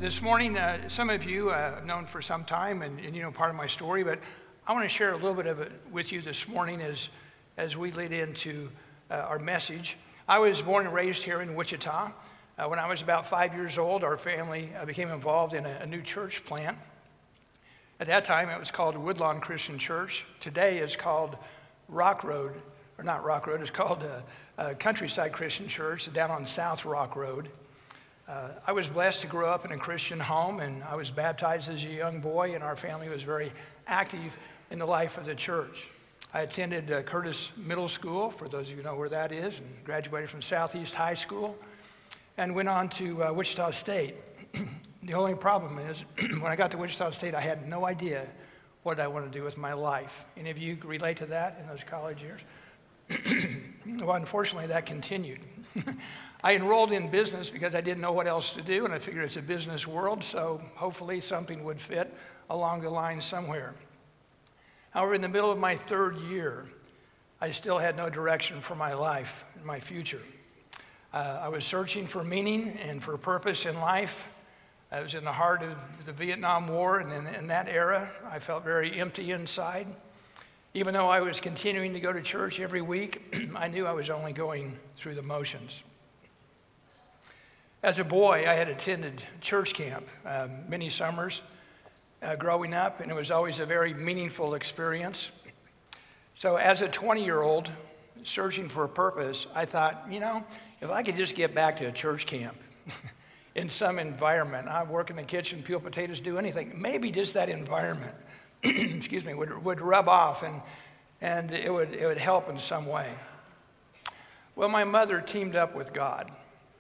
This morning, some of you I've known for some time, and you know part of my story, but I want to share a little bit of it with you this morning as we lead into our message. I was born and raised here in Wichita. When I was about 5 years old, our family became involved in a new church plant. At that time, it was called Woodlawn Christian Church. Today, it's called Rock Road, or not Rock Road, it's called Countryside Christian Church down on South Rock Road. I was blessed to grow up in a Christian home, and I was baptized as a young boy, and our family was very active in the life of the church. I attended Curtis Middle School, for those of you who know where that is, and graduated from Southeast High School, and went on to Wichita State. The only problem is, when I got to Wichita State, I had no idea what I wanted to do with my life. Any of you relate to that in those college years? Well, unfortunately, that continued. I enrolled in business because I didn't know what else to do, and I figured it's a business world, so hopefully something would fit along the line somewhere. However, in the middle of my third year, I still had no direction for my life and my future. I was searching for meaning and for purpose in life. I was in the heart of the Vietnam War, and in that era, I felt very empty inside. Even though I was continuing to go to church every week, I knew I was only going through the motions. As a boy, I had attended church camp many summers growing up, and it was always a very meaningful experience. So as a 20-year-old searching for a purpose, I thought, if I could just get back to a church camp in some environment, I'd work in the kitchen, peel potatoes, do anything, maybe just that environment would rub off and it would help in some way. Well, my mother teamed up with God.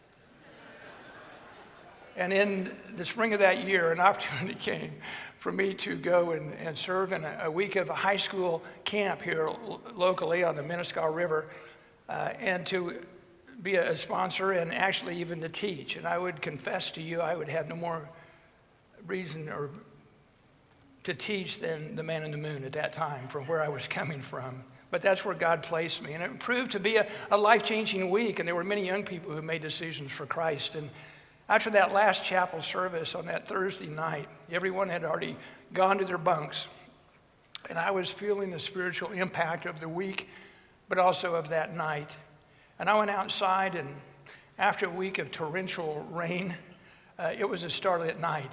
And in the spring of that year, an opportunity came for me to go and serve in a week of a high school camp here locally on the Minnesota River, and to be a sponsor and actually even to teach. And I would confess to you, I would have no more reason or to teach than the man in the moon at that time from where I was coming from. But that's where God placed me. And it proved to be a life-changing week, and there were many young people who made decisions for Christ. And after that last chapel service on that Thursday night, everyone had already gone to their bunks. And I was feeling the spiritual impact of the week, but also of that night. And I went outside, and after a week of torrential rain, it was a starlit night.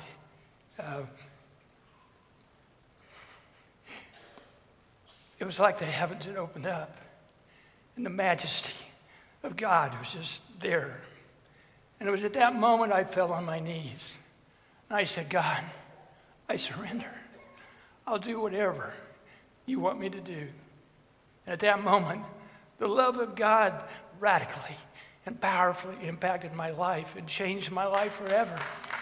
It was like the heavens had opened up, and the majesty of God was just there. And it was at that moment I fell on my knees. And I said, God, I surrender. I'll do whatever you want me to do. And at that moment, the love of God radically and powerfully impacted my life and changed my life forever.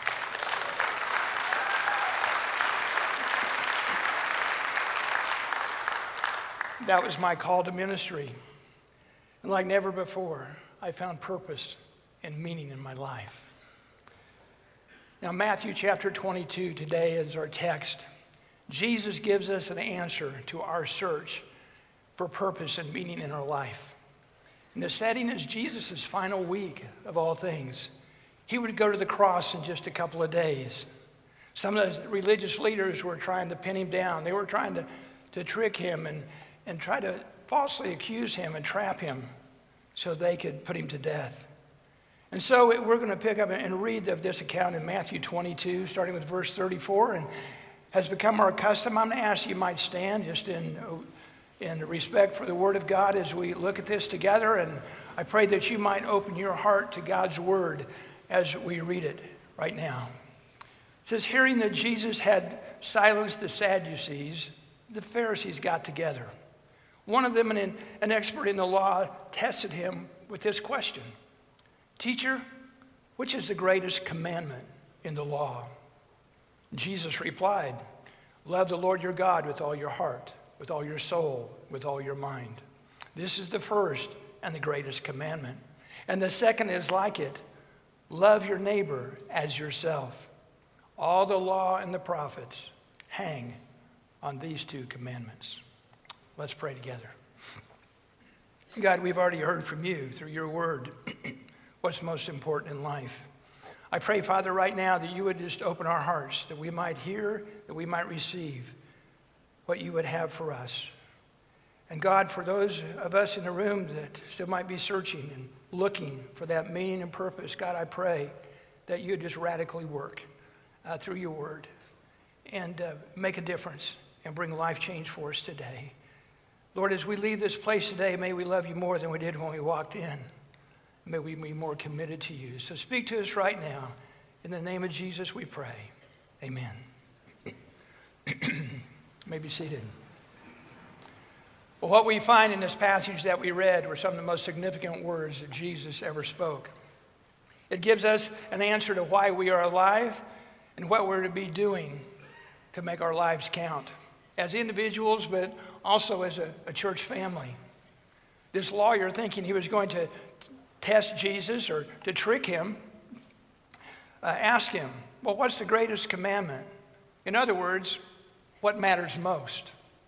That was my call to ministry. And like never before, I found purpose and meaning in my life. Now, Matthew chapter 22 today is our text. Jesus gives us an answer to our search for purpose and meaning in our life. And the setting is Jesus' final week of all things. He would go to the cross in just a couple of days. Some of the religious leaders were trying to pin him down. They were trying to trick him and try to falsely accuse him and trap him so they could put him to death. And so we're going to pick up and read of this account in Matthew 22, starting with verse 34. And has become our custom, I'm going to ask you might stand just in respect for the Word of God as we look at this together. And I pray that you might open your heart to God's Word as we read it right now. It says, hearing that Jesus had silenced the Sadducees, the Pharisees got together. One of them, an expert in the law, tested him with this question. Teacher, which is the greatest commandment in the law? Jesus replied, love the Lord your God with all your heart, with all your soul, with all your mind. This is the first and the greatest commandment. And the second is like it, love your neighbor as yourself. All the law and the prophets hang on these two commandments. Let's pray together. God, we've already heard from you through your word what's most important in life. I pray, Father, right now that you would just open our hearts, that we might hear, that we might receive what you would have for us. And God, for those of us in the room that still might be searching and looking for that meaning and purpose, God, I pray that you would just radically work through your word and make a difference and bring life change for us today. Lord, as we leave this place today, may we love you more than we did when we walked in. May we be more committed to you. So speak to us right now. In the name of Jesus, we pray. Amen. You may be seated. Well, what we find in this passage that we read were some of the most significant words that Jesus ever spoke. It gives us an answer to why we are alive and what we're to be doing to make our lives count as individuals, but also as a church family. This lawyer, thinking he was going to test Jesus or to trick him, asked him, well, what's the greatest commandment? In other words, what matters most?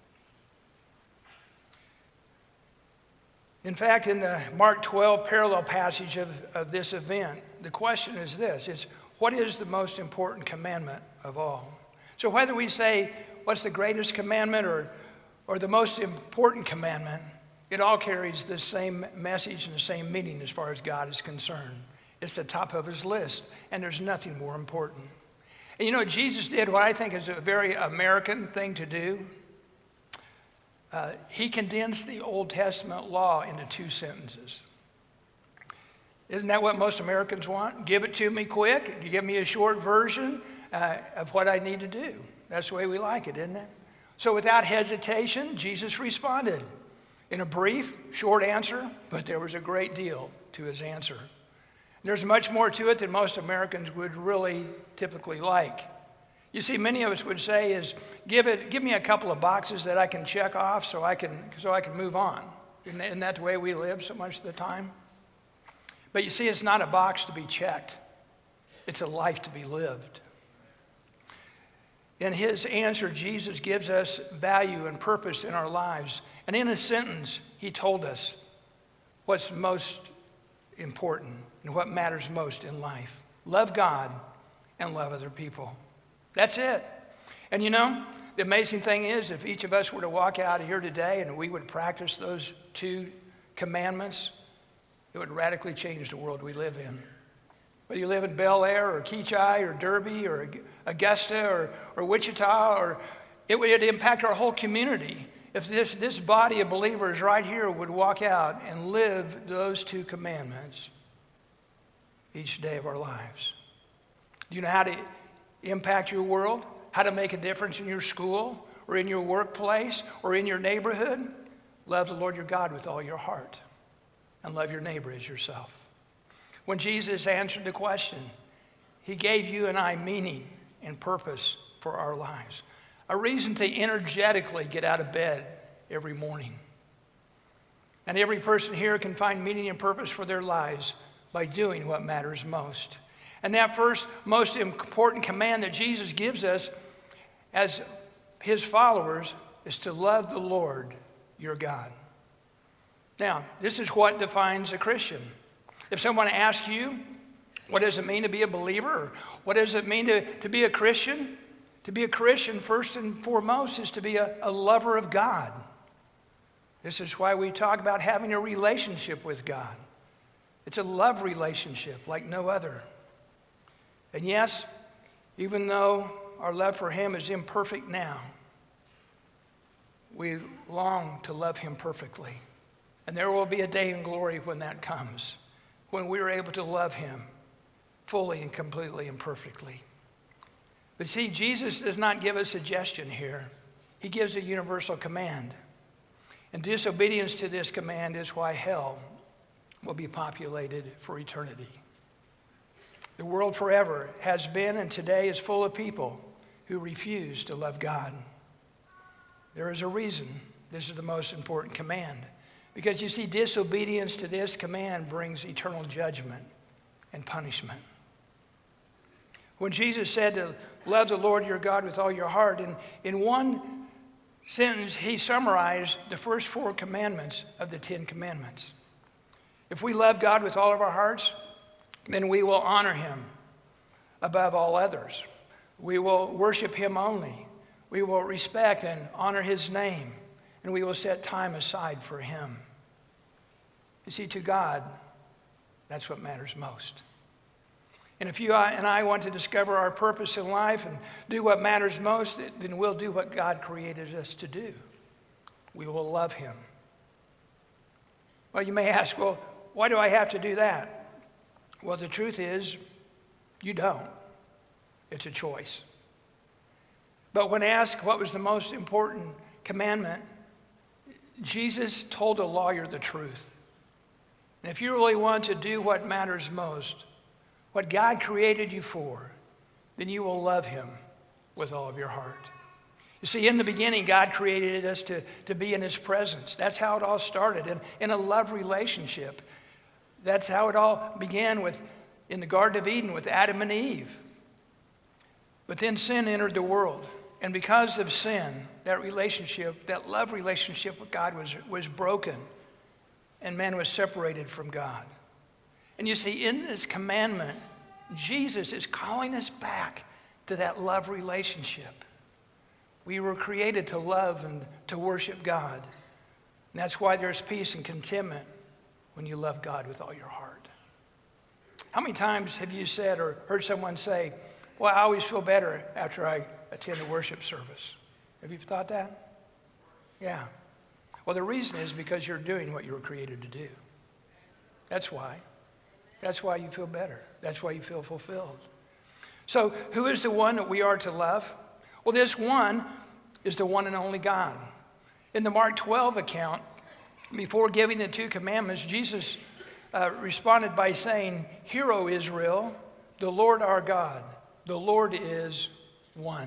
In fact, in the Mark 12 parallel passage of this event, the question is this, it's what is the most important commandment of all? So whether we say what's the greatest commandment or the most important commandment, it all carries the same message and the same meaning as far as God is concerned. It's the top of his list, and there's nothing more important. And you know, Jesus did what I think is a very American thing to do. He condensed the Old Testament law into 2 sentences. Isn't that what most Americans want? Give it to me quick. Give me a short version of what I need to do. That's the way we like it, isn't it? So without hesitation, Jesus responded in a brief, short answer, but there was a great deal to his answer. There's much more to it than most Americans would really typically like. You see, many of us would say is, give me a couple of boxes that I can check off so I can move on. Isn't that the way we live so much of the time? But you see, it's not a box to be checked. It's a life to be lived. In his answer, Jesus gives us value and purpose in our lives. And in a sentence, he told us what's most important and what matters most in life. Love God and love other people. That's it. And you know, the amazing thing is, if each of us were to walk out of here today and we would practice those 2 commandments, it would radically change the world we live in. Whether you live in Bel Air or Keachai or Derby or Augusta or Wichita, it would impact our whole community if this body of believers right here would walk out and live those 2 commandments each day of our lives. Do you know how to impact your world? How to make a difference in your school or in your workplace or in your neighborhood? Love the Lord your God with all your heart and love your neighbor as yourself. When Jesus answered the question, he gave you and I meaning and purpose for our lives. A reason to energetically get out of bed every morning. And every person here can find meaning and purpose for their lives by doing what matters most. And that first most important command that Jesus gives us as his followers is to love the Lord your God. Now, this is what defines a Christian. If someone asks you, what does it mean to be a believer? Or what does it mean to be a Christian? To be a Christian, first and foremost, is to be a lover of God. This is why we talk about having a relationship with God. It's a love relationship like no other. And yes, even though our love for him is imperfect now, we long to love him perfectly. And there will be a day in glory when that comes, when we are able to love him fully and completely and perfectly. But see, Jesus does not give a suggestion here. He gives a universal command. And disobedience to this command is why hell will be populated for eternity. The world forever has been and today is full of people who refuse to love God. There is a reason this is the most important command. Because you see, disobedience to this command brings eternal judgment and punishment. When Jesus said to love the Lord your God with all your heart, in one sentence, he summarized the first 4 commandments of the 10 commandments. If we love God with all of our hearts, then we will honor him above all others. We will worship him only. We will respect and honor his name, and we will set time aside for him. You see, to God, that's what matters most. And if you and I want to discover our purpose in life and do what matters most, then we'll do what God created us to do. We will love him. Well, you may ask, well, why do I have to do that? Well, the truth is, you don't. It's a choice. But when asked what was the most important commandment, Jesus told a lawyer the truth. And if you really want to do what matters most, what God created you for, then you will love him with all of your heart. You see, in the beginning, God created us to be in his presence. That's how it all started, in a love relationship. That's how it all began in the Garden of Eden with Adam and Eve. But then sin entered the world. And because of sin, that relationship, that love relationship with God was broken. And man was separated from God. And you see, in this commandment, Jesus is calling us back to that love relationship. We were created to love and to worship God. And that's why there's peace and contentment when you love God with all your heart. How many times have you said or heard someone say, well, I always feel better after I attend a worship service? Have you thought that? Yeah. Well, the reason is because you're doing what you were created to do. That's why. That's why you feel better. That's why you feel fulfilled. So who is the one that we are to love? Well, this one is the one and only God. In the Mark 12 account, before giving the two commandments, Jesus responded by saying, "Hear, O Israel, the Lord our God, the Lord is one."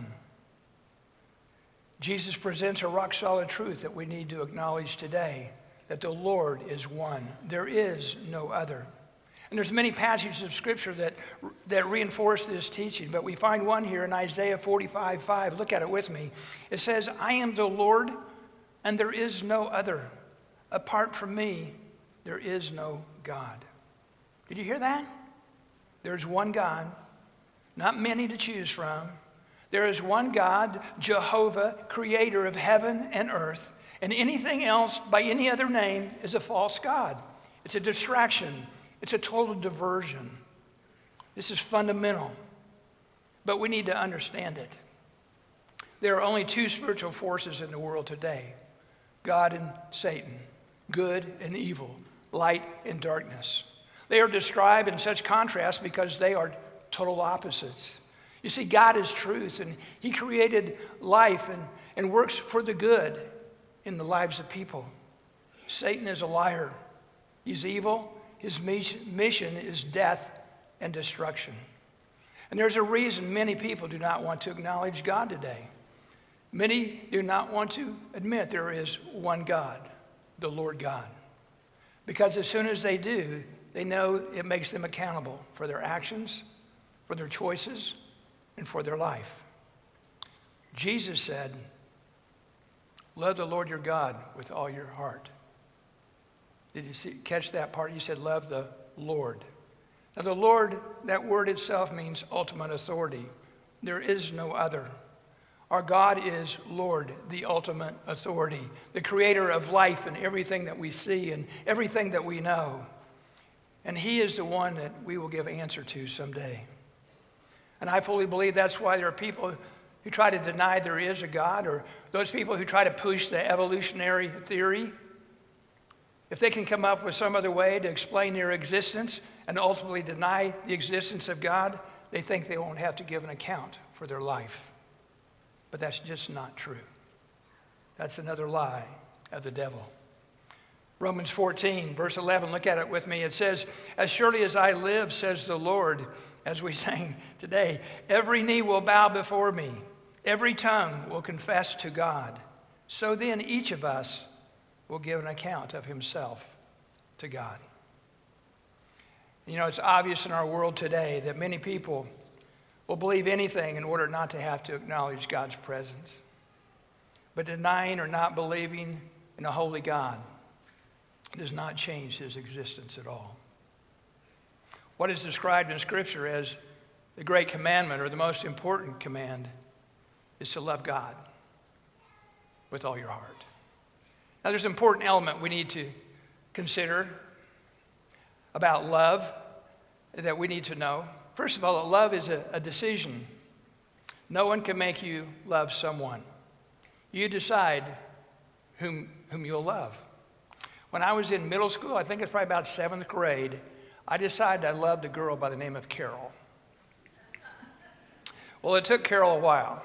Jesus presents a rock-solid truth that we need to acknowledge today, that the Lord is one. There is no other. And there's many passages of Scripture that reinforce this teaching, but we find one here in Isaiah 45:5. Look at it with me. It says, "I am the Lord, and there is no other. Apart from me, there is no God." Did you hear that? There's one God, not many to choose from. There is one God, Jehovah, creator of heaven and earth, and anything else by any other name is a false god. It's a distraction. It's a total diversion. This is fundamental, but we need to understand it. There are only two spiritual forces in the world today, God and Satan, good and evil, light and darkness. They are described in such contrast because they are total opposites. You see, God is truth, and he created life and works for the good in the lives of people. Satan is a liar. He's evil. His mission is death and destruction. And there's a reason many people do not want to acknowledge God today. Many do not want to admit there is one God, the Lord God. Because as soon as they do, they know it makes them accountable for their actions, for their choices, and for their life. Jesus said, "Love the Lord your God with all your heart." Did you catch that part? He said, "Love the Lord." Now, the Lord, that word itself means ultimate authority. There is no other. Our God is Lord, the ultimate authority, the creator of life and everything that we see and everything that we know. And he is the one that we will give answer to someday. And I fully believe that's why there are people who try to deny there is a God, or those people who try to push the evolutionary theory. If they can come up with some other way to explain their existence and ultimately deny the existence of God, they think they won't have to give an account for their life. But that's just not true. That's another lie of the devil. Romans 14, verse 11, look at it with me. It says, "As surely as I live, says the Lord," as we sang today, "every knee will bow before me. Every tongue will confess to God. So then each of us will give an account of himself to God." You know, it's obvious in our world today that many people will believe anything in order not to have to acknowledge God's presence. But denying or not believing in a holy God does not change his existence at all. What is described in Scripture as The great commandment, or the most important command, is to love God with all your heart. Now, there's an important element we need to consider about love that we need to know. First of all, love is a decision. No one can make you love someone. You decide whom you'll love. When I was in middle school, I think it's probably about 7th grade, I decided I loved a girl by the name of Carol. Well, it took Carol a while.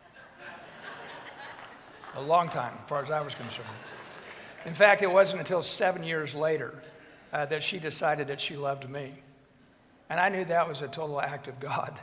A long time, as far as I was concerned. In fact, it wasn't until 7 years later that she decided that she loved me. And I knew that was a total act of God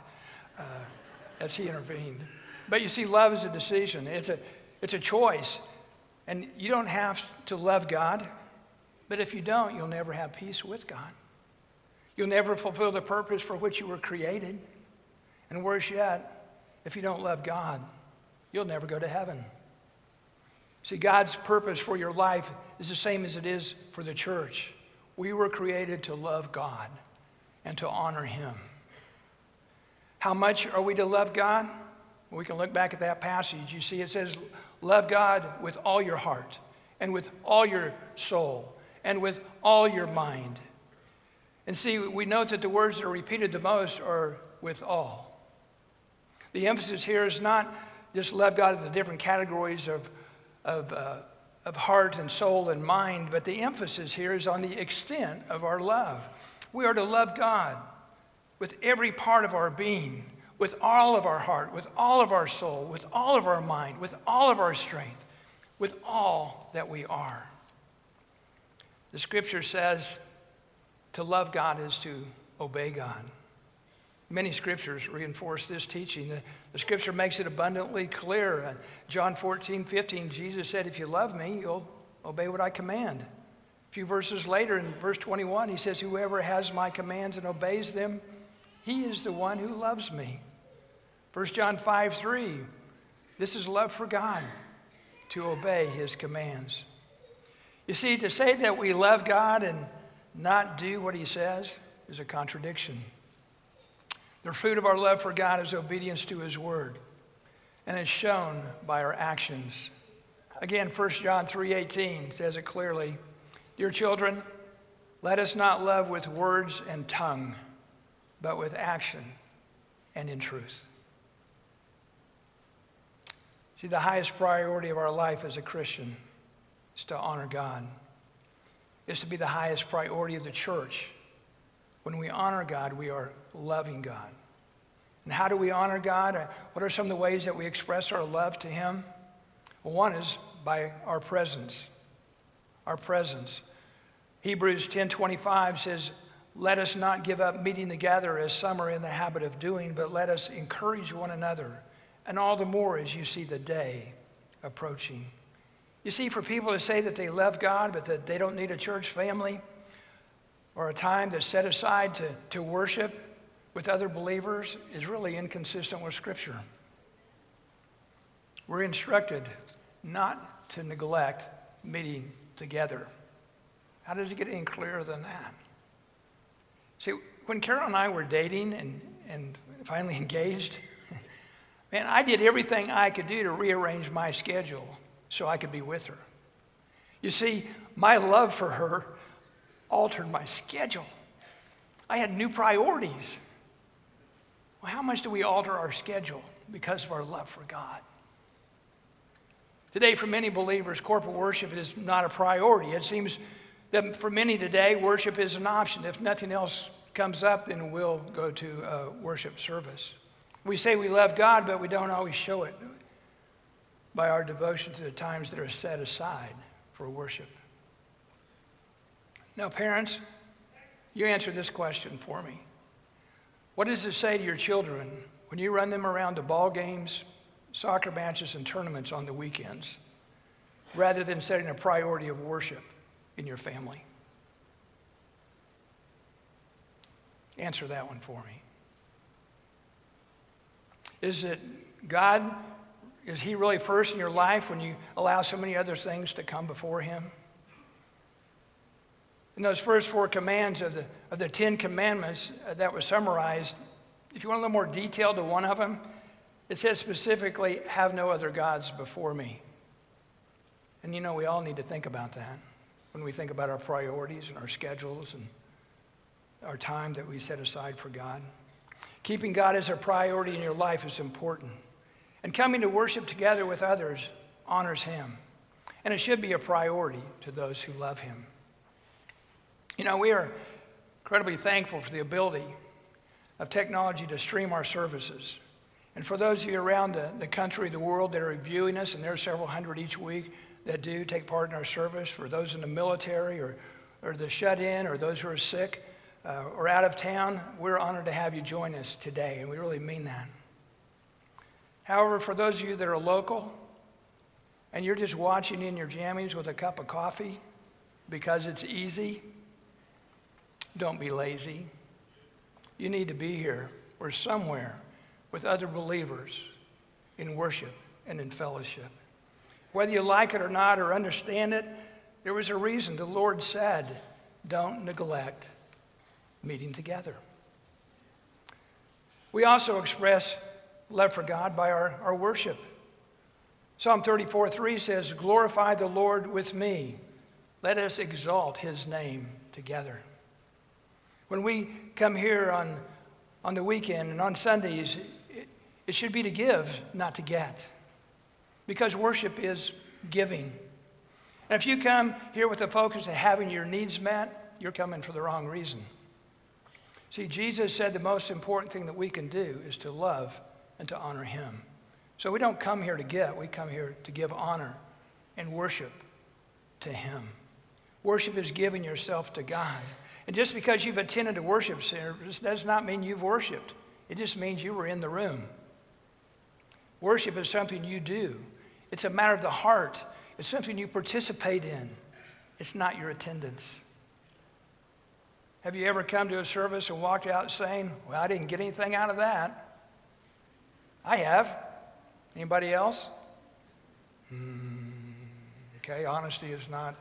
as he intervened. But you see, love is a decision. It's a choice. And you don't have to love God, but if you don't, you'll never have peace with God. You'll never fulfill the purpose for which you were created. And worse yet, if you don't love God, you'll never go to heaven. See, God's purpose for your life is the same as it is for the church. We were created to love God and to honor him. How much are we to love God? Well, we can look back at that passage. You see, it says, love God with all your heart and with all your soul and with all your mind. And see, we note that the words that are repeated the most are with all. The emphasis here is not just love God in the different categories of heart and soul and mind, but the emphasis here is on the extent of our love. We are to love God with every part of our being, with all of our heart, with all of our soul, with all of our mind, with all of our strength, with all that we are. The scripture says to love God is to obey God. Many scriptures reinforce this teaching. The scripture makes it abundantly clear. John 14:15, Jesus said, if you love me, you'll obey what I command. A few verses later, in verse 21, he says, whoever has my commands and obeys them, he is the one who loves me. 1 John 5:3, this is love for God, to obey his commands. You see, to say that we love God and not do what he says is a contradiction. The fruit of our love for God is obedience to his word, and it's shown by our actions. Again, 1 John 3:18 says it clearly, dear children, let us not love with words and tongue, but with action and in truth. See, the highest priority of our life as a Christian is to honor God. It's to be the highest priority of the church. When we honor God, we are loving God. And how do we honor God? What are some of the ways that we express our love to him? Well, one is by our presence. Our presence. Hebrews 10:25 says, let us not give up meeting together as some are in the habit of doing, but let us encourage one another, and all the more as you see the day approaching. You see, for people to say that they love God, but that they don't need a church family or a time that's set aside to worship with other believers is really inconsistent with Scripture. We're instructed not to neglect meeting together. How does it get any clearer than that? See, when Carol and I were dating and finally engaged, man, I did everything I could do to rearrange my schedule so I could be with her. You see, my love for her altered my schedule. I had new priorities. Well, how much do we alter our schedule because of our love for God? Today, for many believers, corporate worship is not a priority. It seems that for many today, worship is an option. If nothing else comes up, then we'll go to a worship service. We say we love God, but we don't always show it by our devotion to the times that are set aside for worship. Now, parents, you answer this question for me. What does it say to your children when you run them around to ball games, soccer matches, and tournaments on the weekends, rather than setting a priority of worship in your family? Answer that one for me. Is it God? Is he really first in your life when you allow so many other things to come before him? In those first 4 commands of the 10 Commandments that was summarized If you want a little more detail to one of them, it says specifically, have no other gods before me. And we all need to think about that when we think about our priorities and our schedules and our time that we set aside for God. Keeping God as a priority in your life is important. And coming to worship together with others honors him. And it should be a priority to those who love him. We are incredibly thankful for the ability of technology to stream our services. And for those of you around the country, the world that are viewing us, and there are several hundred each week that do take part in our service, for those in the military or the shut-in or those who are sick or out of town, we're honored to have you join us today, and we really mean that. However, for those of you that are local and you're just watching in your jammies with a cup of coffee because it's easy, don't be lazy. You need to be here or somewhere with other believers in worship and in fellowship. Whether you like it or not or understand it, there was a reason the Lord said, don't neglect meeting together. We also express love for God by our worship. Psalm 34:3 says, glorify the Lord with me. Let us exalt his name together. When we come here on the weekend and on Sundays, it should be to give, not to get. Because worship is giving. And if you come here with the focus of having your needs met, you're coming for the wrong reason. See, Jesus said the most important thing that we can do is to love and to honor him. So we don't come here to get, we come here to give honor and worship to him. Worship is giving yourself to God. And just because you've attended a worship service does not mean you've worshiped. It just means you were in the room. Worship is something you do. It's a matter of the heart. It's something you participate in. It's not your attendance. Have you ever come to a service and walked out saying, well, I didn't get anything out of that? I have. Anybody else? Okay, honesty is not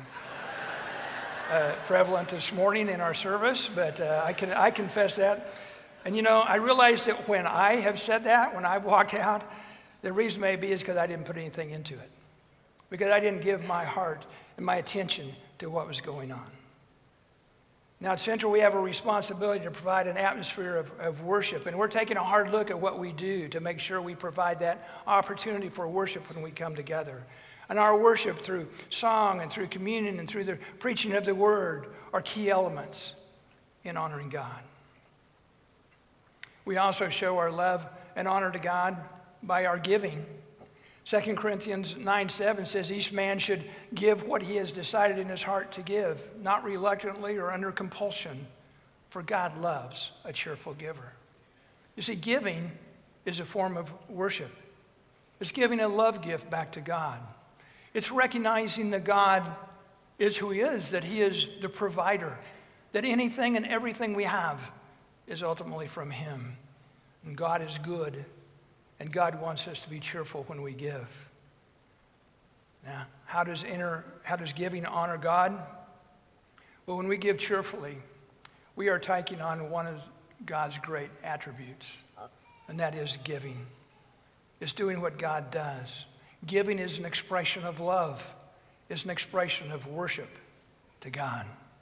prevalent this morning in our service, but I confess that. And I realize that when I have said that, when I walked out, the reason may be is because I didn't put anything into it. Because I didn't give my heart and my attention to what was going on. Now at Central, we have a responsibility to provide an atmosphere of worship, and we're taking a hard look at what we do to make sure we provide that opportunity for worship when we come together. And our worship through song and through communion and through the preaching of the word are key elements in honoring God. We also show our love and honor to God by our giving. 2 Corinthians 9:7 says each man should give what he has decided in his heart to give, not reluctantly or under compulsion, for God loves a cheerful giver. You see, giving is a form of worship. It's giving a love gift back to God. It's recognizing that God is who he is, that he is the provider, that anything and everything we have is ultimately from him. And God is good, and God wants us to be cheerful when we give. Now, how does giving honor God? Well, when we give cheerfully, we are taking on one of God's great attributes, and that is giving. It's doing what God does. Giving is an expression of love. It's an expression of worship to God.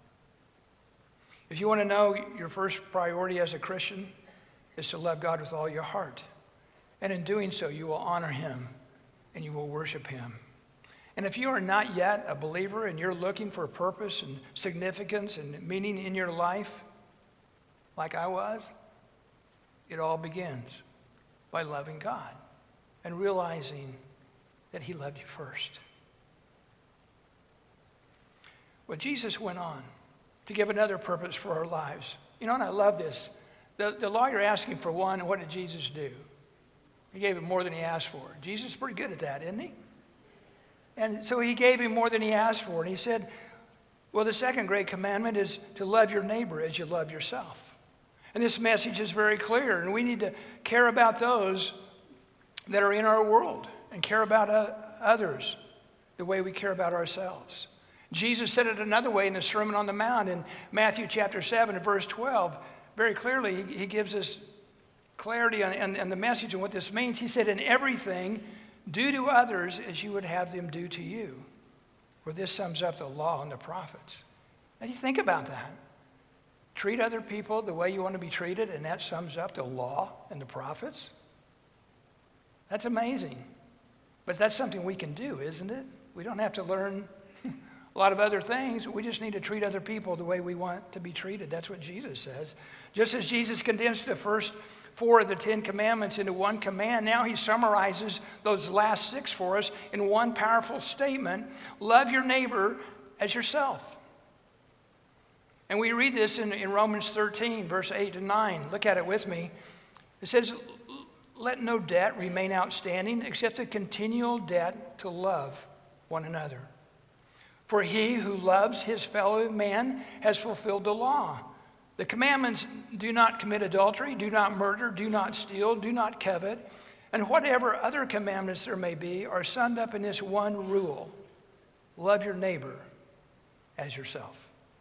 If you want to know your first priority as a Christian is to love God with all your heart. And in doing so, you will honor him and you will worship him. And if you are not yet a believer and you're looking for purpose and significance and meaning in your life, like I was, it all begins by loving God and realizing that he loved you first. Well, Jesus went on to give another purpose for our lives. And I love this. The lawyer asked him for one, and what did Jesus do? He gave him more than he asked for. Jesus is pretty good at that, isn't he? And so he gave him more than he asked for. And he said, well, the second great commandment is to love your neighbor as you love yourself. And this message is very clear. And we need to care about those that are in our world and care about others the way we care about ourselves. Jesus said it another way in the Sermon on the Mount in Matthew chapter 7 and verse 12. Very clearly, he gives us clarity on the message and what this means. He said, in everything, do to others as you would have them do to you. Where this sums up the law and the prophets. And you think about that. Treat other people the way you want to be treated, and that sums up the law and the prophets. That's amazing. But that's something we can do, isn't it? We don't have to learn a lot of other things. We just need to treat other people the way we want to be treated. That's what Jesus says. Just as Jesus condensed the first 4 of the 10 commandments into one command, now he summarizes those last 6 for us in one powerful statement: love your neighbor as yourself. And we read this in Romans 13, verse 8 and 9. Look at it with me. It says, let no debt remain outstanding except a continual debt to love one another. For he who loves his fellow man has fulfilled the law. The commandments: do not commit adultery, do not murder, do not steal, do not covet, and whatever other commandments there may be are summed up in this one rule: love your neighbor as yourself.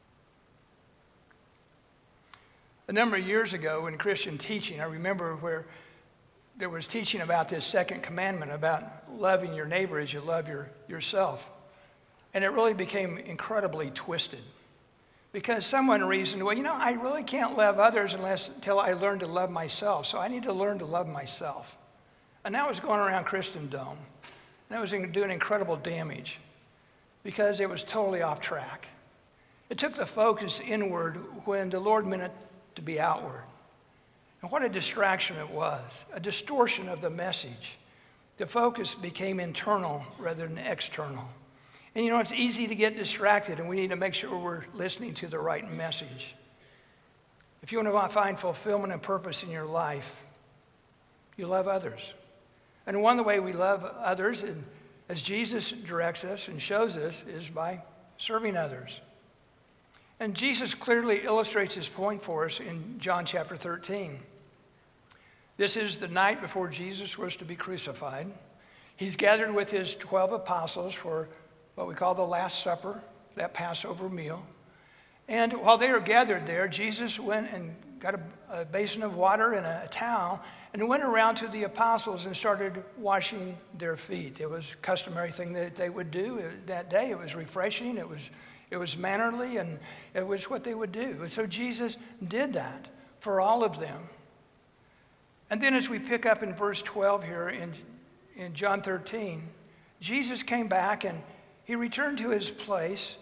A number of years ago in Christian teaching, I remember where there was teaching about this second commandment, about loving your neighbor as you love yourself. And it really became incredibly twisted. Because someone reasoned, well, I really can't love others until I learn to love myself. So I need to learn to love myself. And that was going around Christendom. And it was doing incredible damage because it was totally off track. It took the focus inward when the Lord meant it to be outward. And what a distraction it was, a distortion of the message. The focus became internal rather than external. And it's easy to get distracted, and we need to make sure we're listening to the right message. If you want to find fulfillment and purpose in your life, you love others. And one of the ways we love others, and as Jesus directs us and shows us, is by serving others. And Jesus clearly illustrates his point for us in John chapter 13. This is the night before Jesus was to be crucified. He's gathered with his 12 apostles for what we call the Last Supper, that Passover meal. And while they were gathered there, Jesus went and got a basin of water and a towel and went around to the apostles and started washing their feet. It was a customary thing that they would do that day. It was refreshing. It was mannerly, and it was what they would do. And so Jesus did that for all of them. And then as we pick up in verse 12 here in John 13, Jesus came back and he returned to his place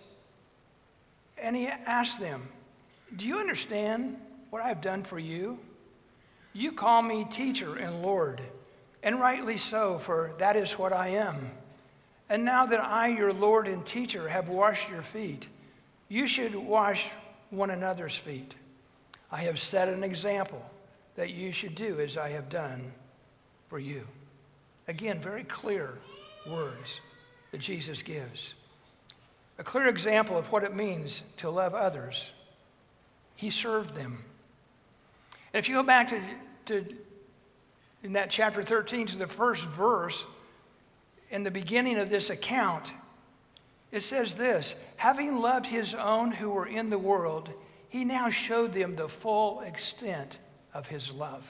and he asked them, do you understand what I've done for you? You call me teacher and Lord, and rightly so, for that is what I am. And now that I, your Lord and teacher, have washed your feet, you should wash one another's feet. I have set an example that you should do as I have done for you. Again, very clear words that Jesus gives. A clear example of what it means to love others. He served them. And if you go back to in that chapter 13 to the first verse, in the beginning of this account, it says this: having loved his own who were in the world, he now showed them the full extent of his love.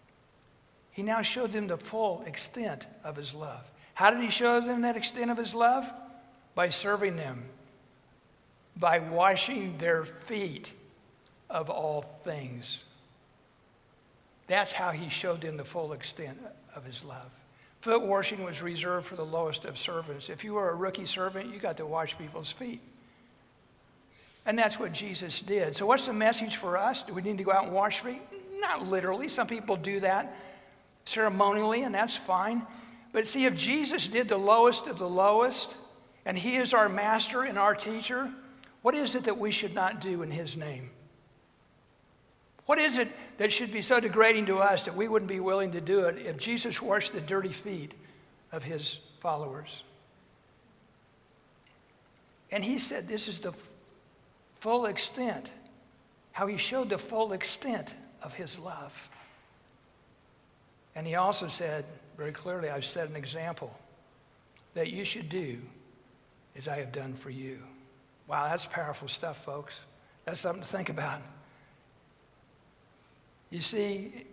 He now showed them the full extent of his love. How did he show them that extent of his love? By serving them, by washing their feet of all things. That's how he showed them the full extent of his love. Foot washing was reserved for the lowest of servants. If you were a rookie servant, you got to wash people's feet. And that's what Jesus did. So what's the message for us? Do we need to go out and wash feet? Not literally. Some people do that ceremonially, and that's fine. But see, if Jesus did the lowest of the lowest, and he is our master and our teacher, what is it that we should not do in his name? What is it that should be so degrading to us that we wouldn't be willing to do it if Jesus washed the dirty feet of his followers? And he said this is the full extent, how he showed the full extent of his love. And he also said very clearly, I've set an example that you should do as I have done for you. Wow, that's powerful stuff, folks. That's something to think about. You see,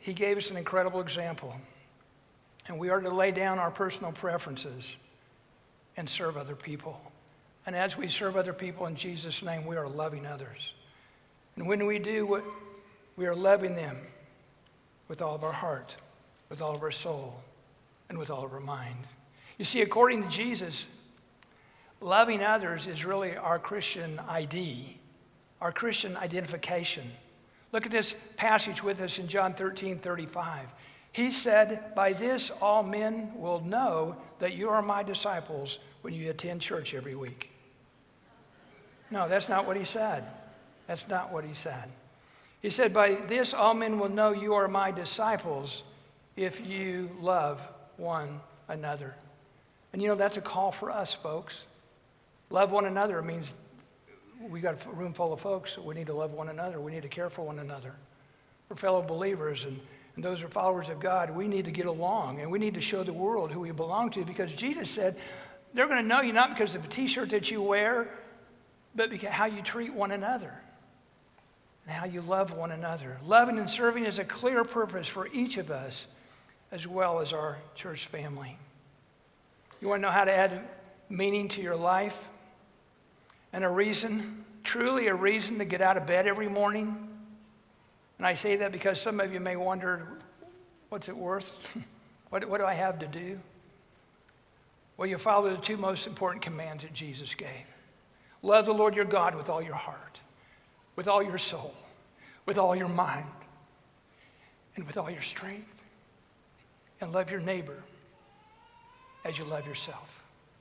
he gave us an incredible example. And we are to lay down our personal preferences and serve other people. And as we serve other people in Jesus' name, we are loving others. And when we do what we are loving them with all of our heart, with all of our soul, and with all of our mind. You see, according to Jesus, loving others is really our Christian ID, our Christian identification. Look at this passage with us in John 13:35. He said, "By this all men will know that you are my disciples when you attend church every week." No, that's not what he said. That's not what he said. He said, "By this all men will know you are my disciples if you love one another." And you know, that's a call for us, folks. Love one another means we got a room full of folks. We need to love one another. We need to care for one another. We're fellow believers, and those are followers of God. We need to get along, and we need to show the world who we belong to, because Jesus said they're going to know you not because of a t-shirt that you wear, but because how you treat one another and how you love one another. Loving and serving is a clear purpose for each of us, as well as our church family. You want to know how to add meaning to your life and a reason, truly a reason to get out of bed every morning? And I say that because some of you may wonder, what's it worth? What do I have to do? Well, you follow the two most important commands that Jesus gave. Love the Lord your God with all your heart, with all your soul, with all your mind, and with all your strength. And love your neighbor as you love yourself.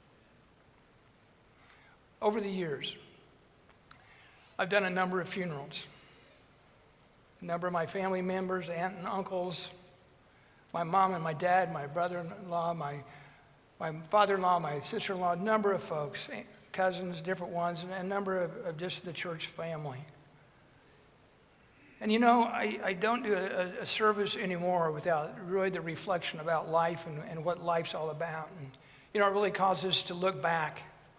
Over the years, I've done a number of funerals. A number of my family members, aunt and uncles, my mom and my dad, my brother-in-law, my father-in-law, my sister-in-law, a number of folks, cousins, different ones, and a number of just the church family. And you know, I don't do a service anymore without really the reflection about life and what life's all about. And you know, it really causes us to look back,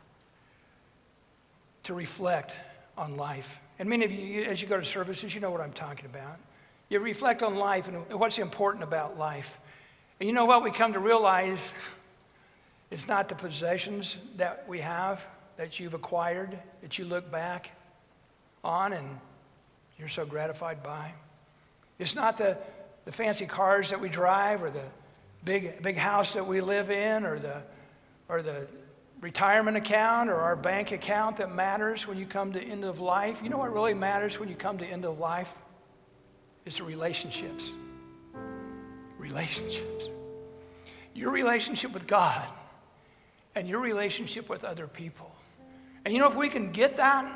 to reflect on life. And many of you, as you go to services, you know what I'm talking about. You reflect on life and what's important about life. And you know what we come to realize? It's not the possessions that we have, that you've acquired, that you look back on and you're so gratified by. It's not the fancy cars that we drive, or the big house that we live in, or the retirement account or our bank account that matters when you come to end of life. You know what really matters when you come to end of life? It's the relationships. Relationships. Your relationship with God and your relationship with other people. And you know, if we can get that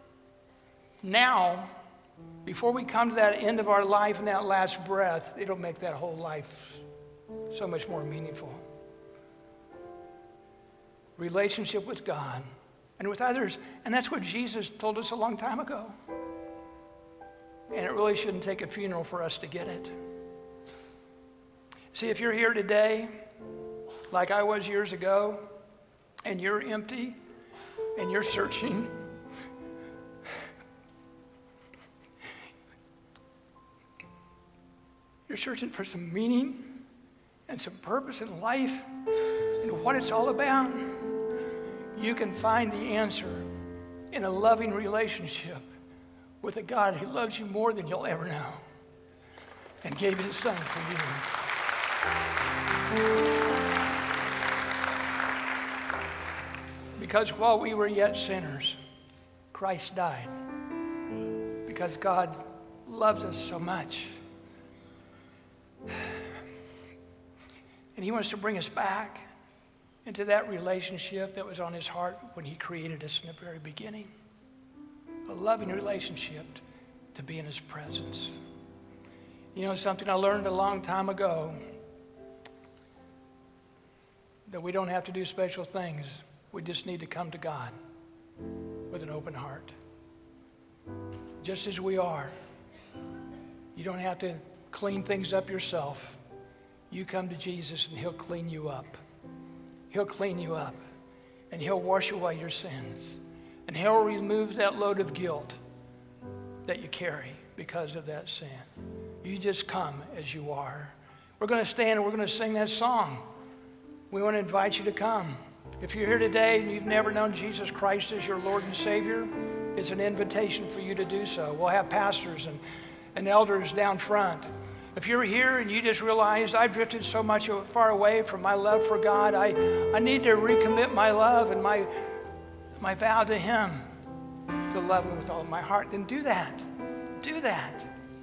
now, before we come to that end of our life and that last breath, it'll make that whole life so much more meaningful. Relationship with God and with others. And that's what Jesus told us a long time ago. And it really shouldn't take a funeral for us to get it. See, if you're here today, like I was years ago, and you're empty, and you're searching, you're searching for some meaning and some purpose in life and what it's all about, you can find the answer in a loving relationship with a God who loves you more than you'll ever know and gave his son for you. Because while we were yet sinners, Christ died. Because God loves us so much. And he wants to bring us back into that relationship that was on his heart when he created us in the very beginning. A loving relationship to be in his presence. You know, something I learned a long time ago, that we don't have to do special things. We just need to come to God with an open heart. Just as we are. You don't have to clean things up yourself. You come to Jesus and he'll clean you up. He'll clean you up. And he'll wash away your sins. And he'll remove that load of guilt that you carry because of that sin. You just come as you are. We're going to stand and we're going to sing that song. We want to invite you to come. If you're here today and you've never known Jesus Christ as your Lord and Savior, it's an invitation for you to do so. We'll have pastors and elders down front. If you're here and you just realized I've drifted so much far away from my love for God, I need to recommit my love and my vow to Him to love Him with all of my heart, then do that. Do that.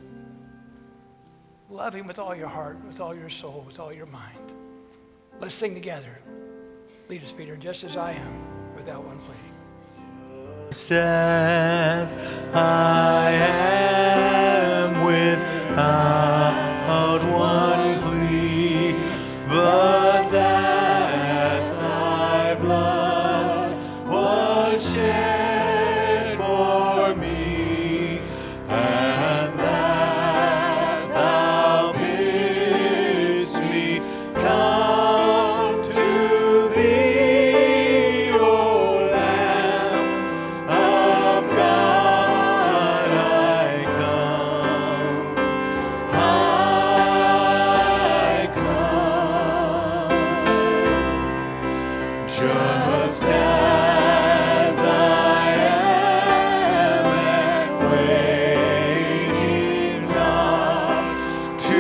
Love Him with all your heart, with all your soul, with all your mind. Let's sing together. Lead us, Peter, just as I am, without one plea. Just as I am without one plea, but that thy blood was shed for me, and that thou bidst me come to thee, O Lamb of God, I come. Just as I am, and waiting not to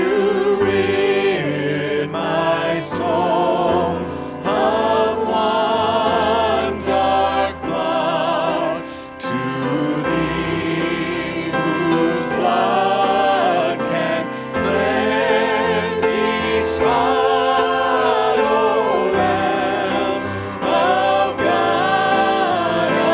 rid my soul of one dark blot, to thee whose blood can cleanse each spot, O Lamb of God, I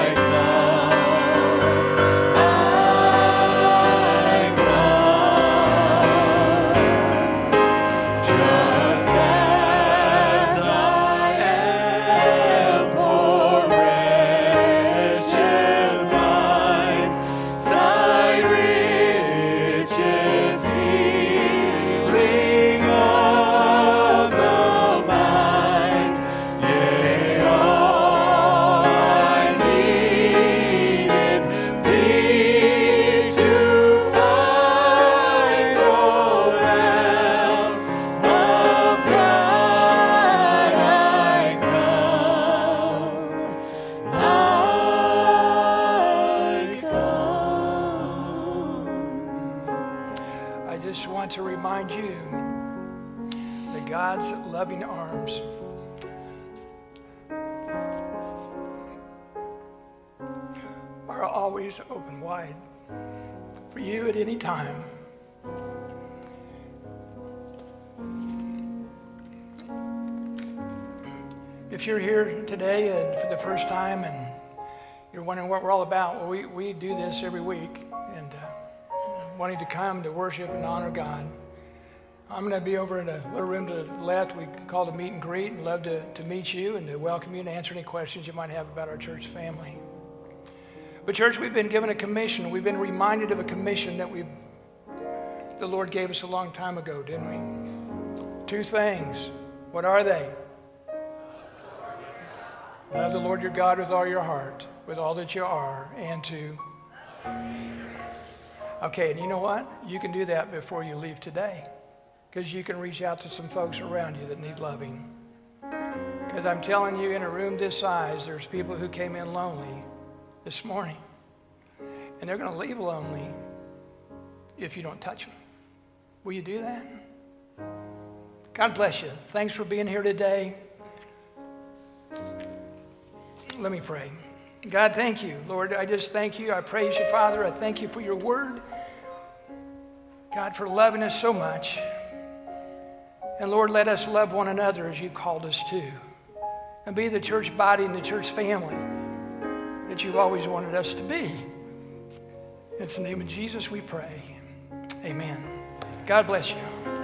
come. Just as I am, poor wretched mine, thy riches healing of the mind, yea, all I need in thee to find, O Lamb of God, I come. I just want to remind you that God's loving arms are always open wide for you at any time. If you're here today and for the first time and you're wondering what we're all about, well, we do this every week, and wanting to come to worship and honor God. I'm going to be over in a little room to the left. We call it a meet and greet, and love to meet you and to welcome you and answer any questions you might have about our church family. But church, we've been given a commission. We've been reminded of a commission that the Lord gave us a long time ago, didn't we? 2 things. What are they? Love the Lord your God with all your heart, with all that you are, and to... Okay, and you know what? You can do that before you leave today, because you can reach out to some folks around you that need loving. Because I'm telling you, in a room this size, there's people who came in lonely this morning, and they're going to leave lonely if you don't touch them. Will you do that? God bless you. Thanks for being here today. Let me pray. God, thank you. Lord, I just thank you. I praise you, Father. I thank you for your word. God, for loving us so much. And Lord, let us love one another as you called us to. And be the church body and the church family that you've always wanted us to be. In the name of Jesus we pray. Amen. God bless you.